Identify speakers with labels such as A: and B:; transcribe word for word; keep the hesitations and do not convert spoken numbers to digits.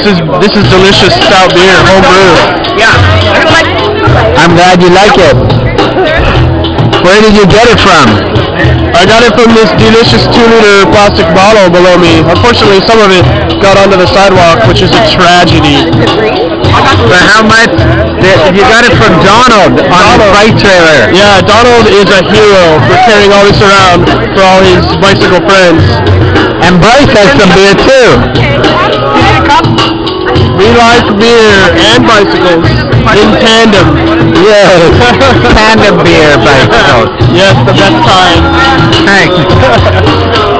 A: is this is delicious stout beer, home brew.
B: Yeah.
C: I'm glad you like it. Where did you get it from?
A: I got it from this delicious two-liter plastic bottle below me. Unfortunately, some of it got onto the sidewalk, which is a tragedy.
C: But how much? You got it from Donald on
A: Donald.
C: the bike trailer.
A: Yeah, Donald is a hero for carrying all this around for all his bicycle friends.
C: And Bryce has some beer too.
A: We like beer and bicycles in tandem.
C: Yes, tandem beer bicycles.
A: Yes, the best kind.
C: Thanks.